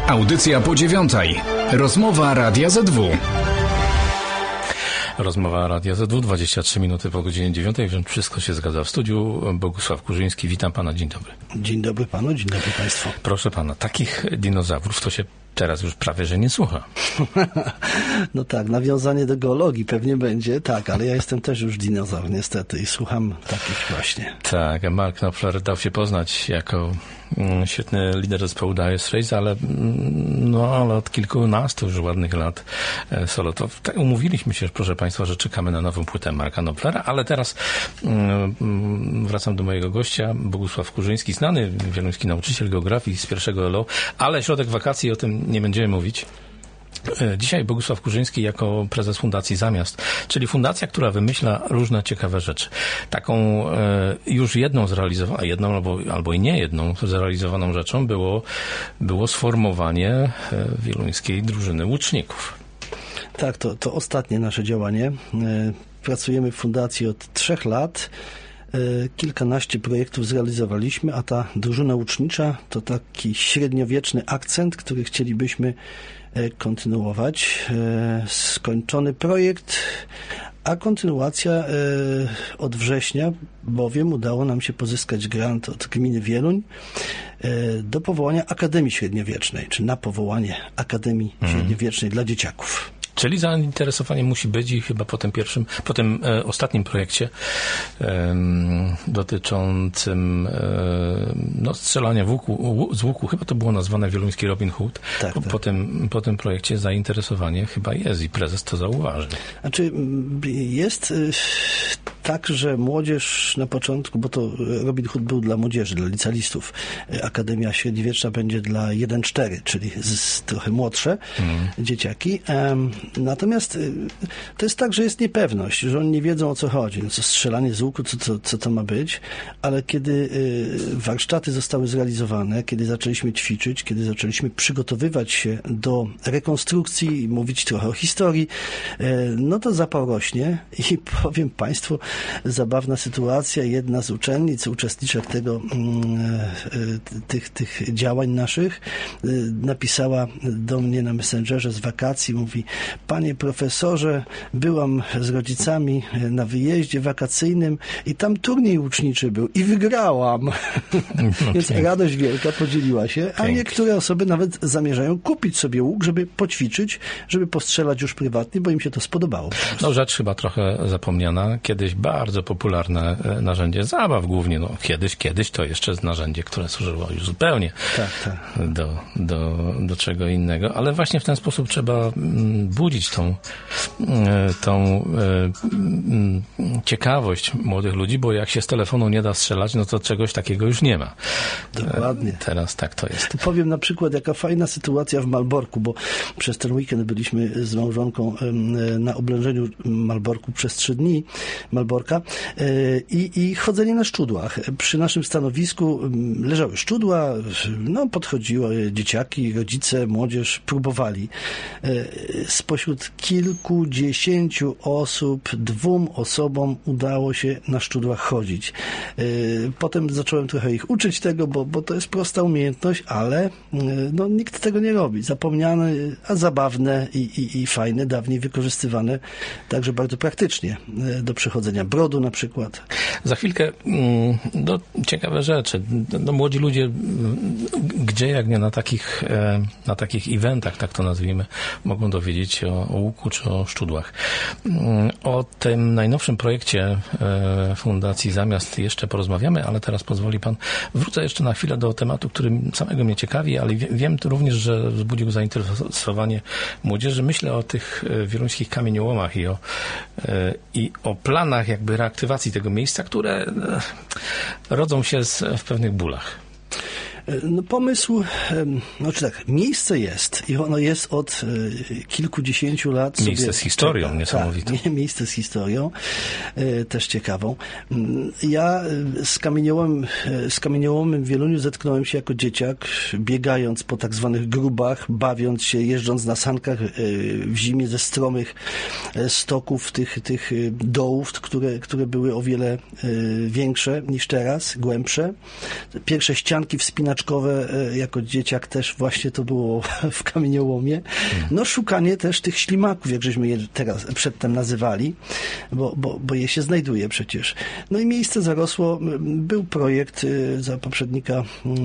Audycja po 9:00. Rozmowa Radia ZW. Rozmowa Radia ZW, 23 minuty po godzinie 9:00, więc wszystko się zgadza. W studiu Bogusław Kurzyński. Witam pana, dzień dobry. Dzień dobry panu, dzień dobry państwu. Proszę pana, takich dinozaurów to się teraz już prawie, że nie słucha. No tak, nawiązanie do geologii pewnie będzie, tak, ale ja jestem też już dinozaur niestety i słucham takich właśnie. Tak, Mark Knopfler dał się poznać jako świetny lider zespołu Dire Straits, ale od kilkunastu już ładnych lat solo. To umówiliśmy się, proszę państwa, że czekamy na nową płytę Marka Knopflera, ale teraz wracam do mojego gościa, Bogusław Kurzyński, znany wieluński nauczyciel geografii z pierwszego LO, ale środek wakacji, o tym nie będziemy mówić. Dzisiaj Bogusław Kurzyński jako prezes Fundacji Zamiast, czyli fundacja, która wymyśla różne ciekawe rzeczy. Taką już jedną zrealizowaną, albo i nie jedną zrealizowaną rzeczą było sformowanie wieluńskiej drużyny łuczników. Tak, to ostatnie nasze działanie. Pracujemy w fundacji od 3 lat. Kilkanaście projektów zrealizowaliśmy, a ta drużyna łucznicza to taki średniowieczny akcent, który chcielibyśmy kontynuować. Skończony projekt, a kontynuacja od września, bowiem udało nam się pozyskać grant od gminy Wieluń do powołania Akademii Średniowiecznej, czy na powołanie Akademii Średniowiecznej dla dzieciaków. Czyli zainteresowanie musi być i chyba po tym ostatnim projekcie dotyczącym strzelania z łuku, chyba to było nazwane wieluński Robin Hood. Tak. Po tym projekcie zainteresowanie chyba jest i prezes to zauważy. Znaczy jest tak, że młodzież na początku, bo to Robin Hood był dla młodzieży, dla licealistów. Akademia Średniowieczna będzie dla 1-4, czyli trochę młodsze dzieciaki. Natomiast to jest tak, że jest niepewność, że oni nie wiedzą, o co chodzi. No co strzelanie z łuku, co to ma być, ale kiedy warsztaty zostały zrealizowane, kiedy zaczęliśmy ćwiczyć, kiedy zaczęliśmy przygotowywać się do rekonstrukcji i mówić trochę o historii, no to zapał rośnie i powiem państwu, zabawna sytuacja. Jedna z uczennic, uczestniczek tych działań naszych, napisała do mnie na Messengerze z wakacji, mówi: panie profesorze, byłam z rodzicami na wyjeździe wakacyjnym i tam turniej łuczniczy był i wygrałam. Więc radość wielka podzieliła się, a niektóre osoby nawet zamierzają kupić sobie łuk, żeby poćwiczyć, żeby postrzelać już prywatnie, bo im się to spodobało. No rzecz chyba trochę zapomniana. Kiedyś bardzo popularne narzędzie zabaw głównie. No kiedyś to jeszcze narzędzie, które służyło już zupełnie do czego innego, ale właśnie w ten sposób trzeba budzić tą ciekawość młodych ludzi, bo jak się z telefonu nie da strzelać, no to czegoś takiego już nie ma. Dokładnie. Teraz tak to jest. Powiem na przykład, jaka fajna sytuacja w Malborku, bo przez ten weekend byliśmy z małżonką na oblężeniu Malborku przez 3 dni, Malborka, i chodzenie na szczudłach. Przy naszym stanowisku leżały szczudła, podchodziły dzieciaki, rodzice, młodzież, próbowali. Spośród kilkudziesięciu osób 2 osobom udało się na szczudłach chodzić. Potem zacząłem trochę ich uczyć tego, bo to jest prosta umiejętność, ale nikt tego nie robi. Zapomniane, a zabawne i fajne, dawniej wykorzystywane, także bardzo praktycznie do przechodzenia brodu na przykład. Za chwilkę ciekawe rzeczy. Młodzi ludzie, gdzie jak nie na takich eventach, tak to nazwijmy, mogą dowiedzieć się o łuku czy o szczudłach. O tym najnowszym projekcie Fundacji Zamiast jeszcze porozmawiamy, ale teraz pozwoli pan, wrócę jeszcze na chwilę do tematu, który samego mnie ciekawi, ale wiem również, że wzbudził zainteresowanie młodzieży. Myślę o tych wieluńskich kamieniołomach i o planach jakby reaktywacji tego miejsca, które rodzą się w pewnych bólach. Pomysł, miejsce jest i ono jest od kilkudziesięciu lat. Miejsce z historią niesamowitą. Tak, miejsce z historią, też ciekawą. Ja z kamieniołomem w Wieluniu zetknąłem się jako dzieciak, biegając po tak zwanych grubach, bawiąc się, jeżdżąc na sankach w zimie ze stromych stoków, tych dołów, które były o wiele większe niż teraz, głębsze. Pierwsze ścianki wspinacze skaczkowe, jako dzieciak też właśnie to było w kamieniołomie. No szukanie też tych ślimaków, jak żeśmy je teraz przedtem nazywali, bo je się znajduje przecież. No i miejsce zarosło. Był projekt za poprzednika,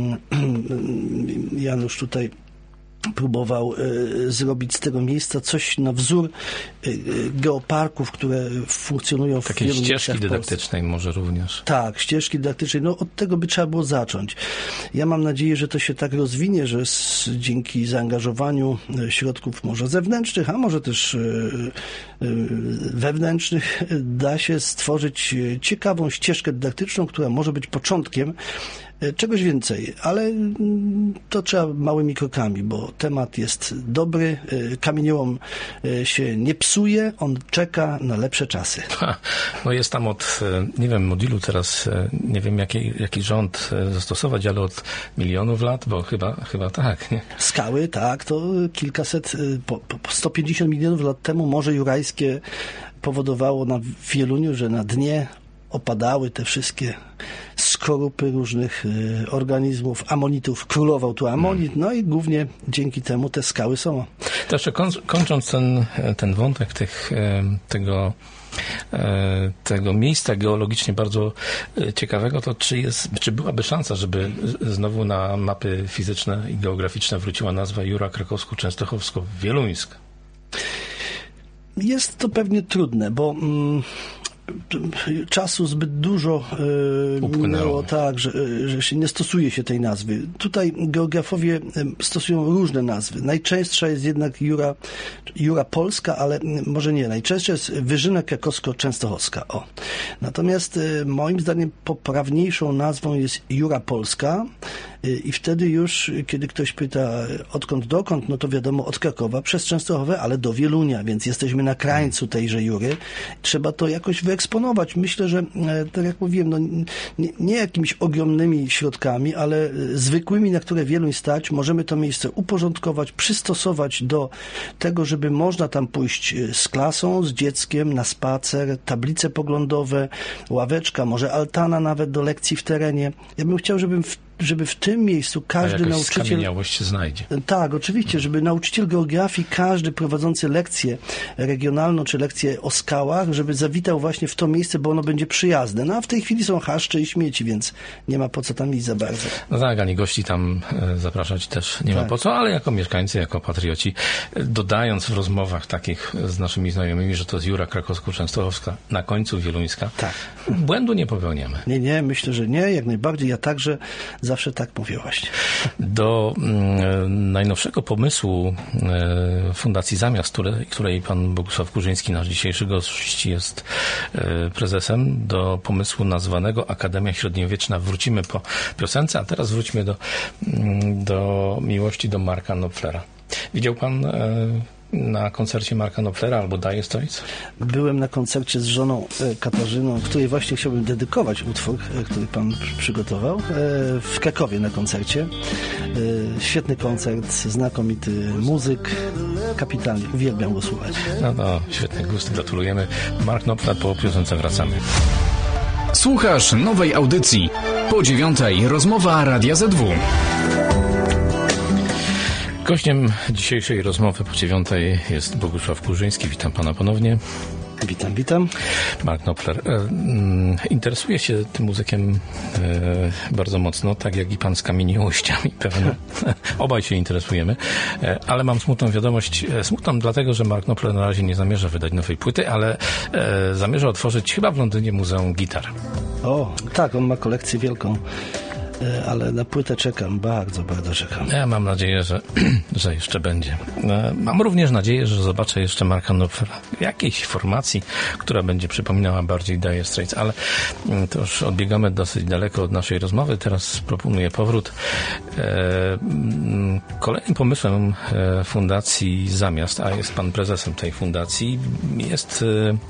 Janusz tutaj próbował zrobić z tego miejsca coś na wzór geoparków, które funkcjonują w takiej wielu ścieżki miejscach w Polsce. dydaktycznej może również. Tak, ścieżki dydaktycznej. No od tego by trzeba było zacząć. Ja mam nadzieję, że to się tak rozwinie, że dzięki zaangażowaniu środków może zewnętrznych, a może też wewnętrznych da się stworzyć ciekawą ścieżkę dydaktyczną, która może być początkiem czegoś więcej, ale to trzeba małymi krokami, bo temat jest dobry, kamieniołom się nie psuje, on czeka na lepsze czasy. No jest tam od, nie wiem, modulu teraz, nie wiem jaki rząd zastosować, ale od milionów lat, bo chyba tak, nie? Skały, tak, to kilkaset, po 150 milionów lat temu Morze Jurajskie powodowało na Wieluniu, że na dnie opadały te wszystkie skorupy różnych organizmów, amonitów. Królował tu amonit, no i głównie dzięki temu te skały są. To jeszcze kończąc ten wątek tego miejsca geologicznie bardzo ciekawego, to czy byłaby szansa, żeby znowu na mapy fizyczne i geograficzne wróciła nazwa Jura Krakowsko-Częstochowsko-Wieluńsk? Jest to pewnie trudne, bo czasu zbyt dużo minęło, tak, że się nie stosuje się tej nazwy. Tutaj geografowie stosują różne nazwy. Najczęstsza jest jednak Jura Polska, ale może nie. Najczęstsza jest Wyżyna Krakowsko-Częstochowska. O. Natomiast moim zdaniem poprawniejszą nazwą jest Jura Polska i wtedy już, kiedy ktoś pyta odkąd dokąd, no to wiadomo od Krakowa przez Częstochowę, ale do Wielunia, więc jesteśmy na krańcu tejże Jury. Trzeba to jakoś wyeksponować. Myślę, że tak jak mówiłem, no, nie jakimiś ogromnymi środkami, ale zwykłymi, na które Wieluń stać, możemy to miejsce uporządkować, przystosować do tego, żeby można tam pójść z klasą, z dzieckiem na spacer, tablice poglądowe, ławeczka, może altana nawet do lekcji w terenie. Ja bym chciał, żeby w tym miejscu każdy nauczyciel... skamieniałość się znajdzie. Tak, oczywiście, żeby nauczyciel geografii, każdy prowadzący lekcję regionalną, czy lekcję o skałach, żeby zawitał właśnie w to miejsce, bo ono będzie przyjazne. No a w tej chwili są chaszcze i śmieci, więc nie ma po co tam iść za bardzo. No tak, ani gości tam zapraszać też nie ma po co, ale jako mieszkańcy, jako patrioci, dodając w rozmowach takich z naszymi znajomymi, że to jest Jura Krakowsko-Częstochowska, na końcu Wieluńska, tak. Błędu nie popełniamy. Nie, myślę, że nie, jak najbardziej. Ja także zawsze tak mówię właśnie. Do najnowszego pomysłu Fundacji Zamiast, której pan Bogusław Kurzyński, nasz dzisiejszy gość, jest prezesem, do pomysłu nazwanego Akademia Średniowieczna wrócimy po piosence, a teraz wróćmy do miłości do Marka Knopflera. Widział pan na koncercie Marka Knopflera albo Dire Straits? Byłem na koncercie z żoną Katarzyną, której właśnie chciałbym dedykować utwór, który pan przygotował, w Krakowie na koncercie. Świetny koncert, znakomity muzyk, kapitalnie, uwielbiam go słuchać. No, świetny gust, gratulujemy. Mark Knopfler, po piosence wracamy. Słuchasz nowej audycji. Po 9:00 rozmowa Radia ZW. Gościem dzisiejszej rozmowy po 9:00 jest Bogusław Kurzyński. Witam pana ponownie. Witam. Mark Knopfler. Interesuje się tym muzykiem bardzo mocno, tak jak i pan z kamieniołościami pewno. Obaj się interesujemy, ale mam smutną wiadomość. Smutną dlatego, że Mark Knopfler na razie nie zamierza wydać nowej płyty, ale zamierza otworzyć chyba w Londynie Muzeum Gitar. O, tak, on ma kolekcję wielką. Ale na płytę czekam, bardzo czekam. Ja mam nadzieję, że jeszcze będzie. Mam również nadzieję, że zobaczę jeszcze Marka Knopflera w jakiejś formacji, która będzie przypominała bardziej Dire Straits, ale to już odbiegamy dosyć daleko od naszej rozmowy. Teraz proponuję powrót. Kolejnym pomysłem Fundacji Zamiast, a jest pan prezesem tej fundacji, jest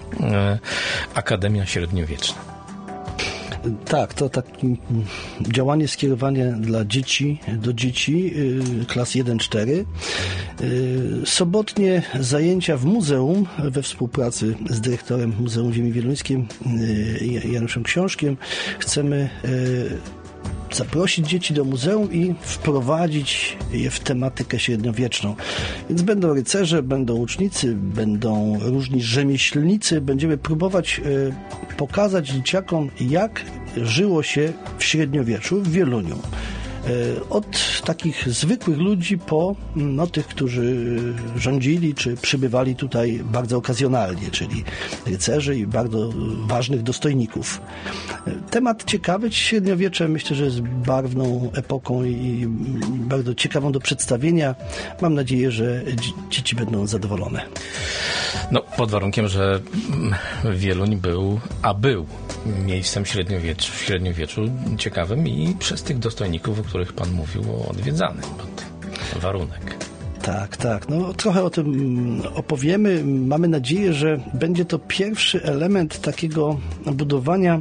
Akademia Średniowieczna. Tak, to takie działanie skierowane do dzieci klas 1-4. Sobotnie zajęcia w muzeum we współpracy z dyrektorem Muzeum Ziemi Wieluńskiej Januszem Książkiem chcemy zaprosić dzieci do muzeum i wprowadzić je w tematykę średniowieczną. Więc będą rycerze, będą łucznicy, będą różni rzemieślnicy. Będziemy próbować pokazać dzieciakom, jak żyło się w średniowieczu w Wieluniu. Od takich zwykłych ludzi po tych, którzy rządzili czy przybywali tutaj bardzo okazjonalnie, czyli rycerzy i bardzo ważnych dostojników. Temat ciekawy, średniowiecze myślę, że jest barwną epoką i bardzo ciekawą do przedstawienia. Mam nadzieję, że dzieci będą zadowolone. No, pod warunkiem, że Wieluń był miejscem w średniowieczu ciekawym i przez tych dostojników, o których pan mówił, odwiedzanym. Warunek. Tak. No, trochę o tym opowiemy. Mamy nadzieję, że będzie to pierwszy element takiego budowania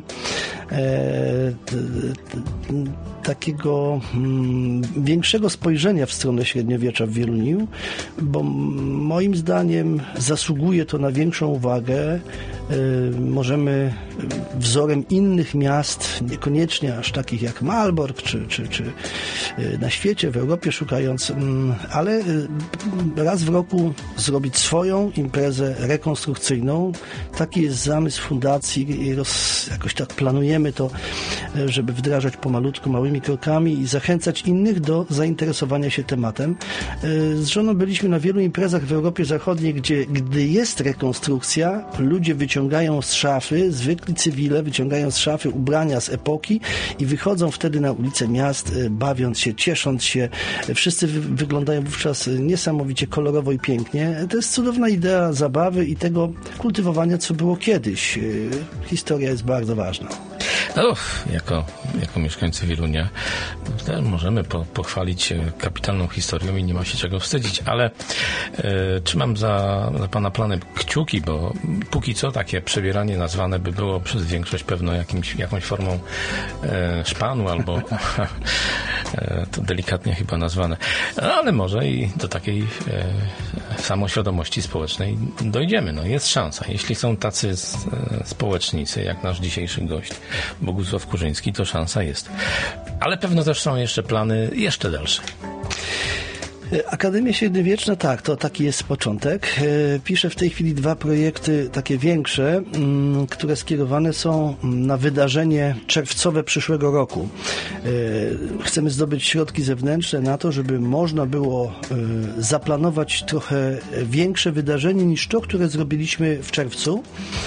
takiego większego spojrzenia w stronę średniowiecza w Wieluniu, bo moim zdaniem zasługuje to na większą uwagę. Możemy wzorem innych miast, niekoniecznie aż takich jak Malbork, czy na świecie, w Europie szukając, ale raz w roku zrobić swoją imprezę rekonstrukcyjną. Taki jest zamysł fundacji i jakoś tak planujemy to, żeby wdrażać pomalutku, małymi krokami i zachęcać innych do zainteresowania się tematem. Z żoną byliśmy na wielu imprezach w Europie Zachodniej, gdy jest rekonstrukcja, ludzie wyciągają z szafy, zwykli cywile wyciągają z szafy ubrania z epoki i wychodzą wtedy na ulice miast, bawiąc się, ciesząc się. Wszyscy wyglądają wówczas niesamowicie kolorowo i pięknie. To jest cudowna idea zabawy i tego kultywowania, co było kiedyś. Historia jest bardzo ważna. No, jako mieszkańcy Wielunia możemy pochwalić się kapitalną historią i nie ma się czego wstydzić, ale trzymam za pana planem kciuki, bo póki co takie przebieranie nazwane by było przez większość pewno jakąś formą szpanu albo to delikatnie chyba nazwane, ale może i do takiej samoświadomości społecznej dojdziemy. No, jest szansa. Jeśli są tacy społecznicy, jak nasz dzisiejszy gość Bogusław Kurzyński, to szansa jest. Ale pewno też są jeszcze plany jeszcze dalsze. Akademia Średniowieczna, tak, to taki jest początek. Piszę w tej chwili 2 projekty takie większe, które skierowane są na wydarzenie czerwcowe przyszłego roku. Chcemy zdobyć środki zewnętrzne na to, żeby można było zaplanować trochę większe wydarzenie niż to, które zrobiliśmy w czerwcu.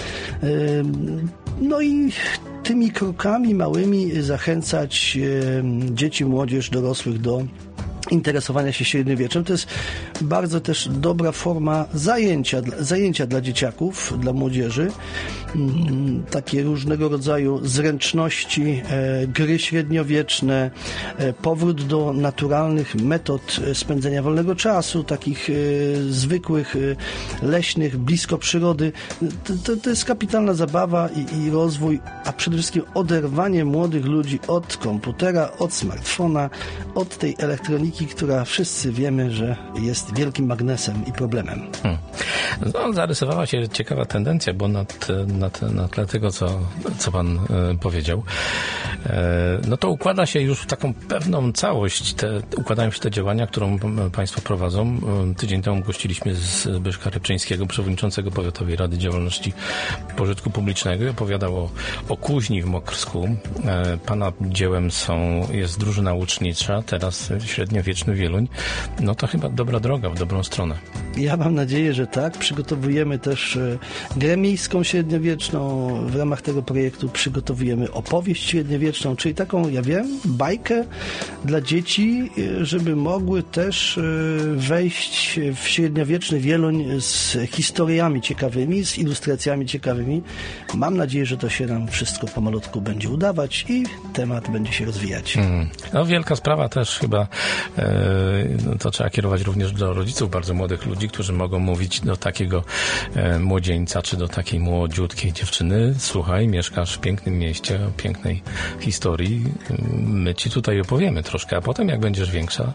No i tymi krokami małymi zachęcać dzieci, młodzież, dorosłych do interesowania się średniowieczem. To jest bardzo też dobra forma zajęcia dla dzieciaków, dla młodzieży. Takie różnego rodzaju zręczności, gry średniowieczne, powrót do naturalnych metod spędzenia wolnego czasu, takich zwykłych, leśnych, blisko przyrody. To jest kapitalna zabawa i rozwój, a przede wszystkim oderwanie młodych ludzi od komputera, od smartfona, od tej elektroniki, która wszyscy wiemy, że jest wielkim magnesem i problemem. No, zarysowała się ciekawa tendencja, bo na tle tego, co pan powiedział, no to układa się już w taką pewną całość. Układają się te działania, którą państwo prowadzą. Tydzień temu gościliśmy Zbyszka Rybczyńskiego, przewodniczącego Powiatowej Rady Działalności Pożytku Publicznego, i opowiadał o kuźni w Mokrsku. Pana dziełem jest drużyna łucznicza, teraz średniowieczny Wieluń. No to chyba dobra droga w dobrą stronę. Ja mam nadzieję, że tak. Przygotowujemy też grę miejską średniowieczną. W ramach tego projektu przygotowujemy opowieść średniowieczną, czyli taką, ja wiem, bajkę dla dzieci, żeby mogły też wejść w średniowieczny Wieluń z historiami ciekawymi, z ilustracjami ciekawymi. Mam nadzieję, że to się nam wszystko pomalutku będzie udawać i temat będzie się rozwijać. No, wielka sprawa też chyba, to trzeba kierować również do rodziców bardzo młodych ludzi, którzy mogą mówić do takiego młodzieńca, czy do takiej młodziutkiej dziewczyny: słuchaj, mieszkasz w pięknym mieście, o pięknej historii, my ci tutaj opowiemy troszkę, a potem jak będziesz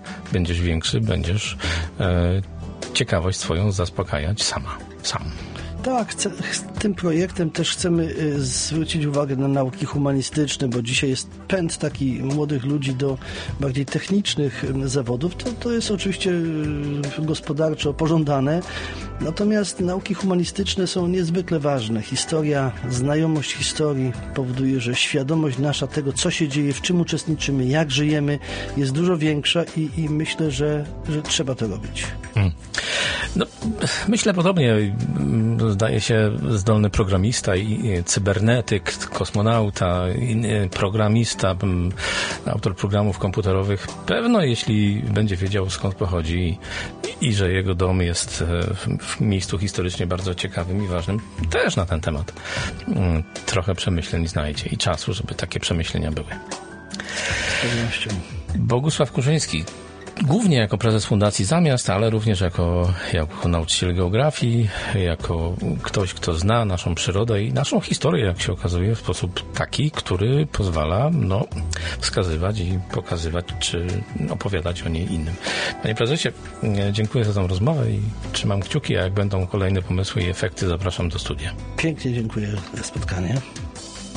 większy, będziesz ciekawość swoją zaspokajać sam. Tak, tym projektem też chcemy zwrócić uwagę na nauki humanistyczne, bo dzisiaj jest pęd taki młodych ludzi do bardziej technicznych zawodów. To jest oczywiście gospodarczo pożądane, natomiast nauki humanistyczne są niezwykle ważne. Historia, znajomość historii powoduje, że świadomość nasza tego, co się dzieje, w czym uczestniczymy, jak żyjemy, jest dużo większa i myślę, że trzeba to robić. No, myślę podobnie. Zdaje się, zdolny programista i cybernetyk, kosmonauta, programista, autor programów komputerowych, pewno jeśli będzie wiedział, skąd pochodzi i że jego dom jest w miejscu historycznie bardzo ciekawym i ważnym, też na ten temat trochę przemyśleń znajdzie i czasu, żeby takie przemyślenia były. Z pewnością. Bogusław Kurzyński, głównie jako prezes Fundacji Zamiast, ale również jako nauczyciel geografii, jako ktoś, kto zna naszą przyrodę i naszą historię, jak się okazuje, w sposób taki, który pozwala wskazywać i pokazywać, czy opowiadać o niej innym. Panie prezesie, dziękuję za tę rozmowę i trzymam kciuki, a jak będą kolejne pomysły i efekty, zapraszam do studia. Pięknie dziękuję za spotkanie.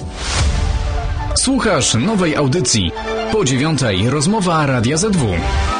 Słuchasz nowej audycji. Po 9:00 rozmowa Radia ZW.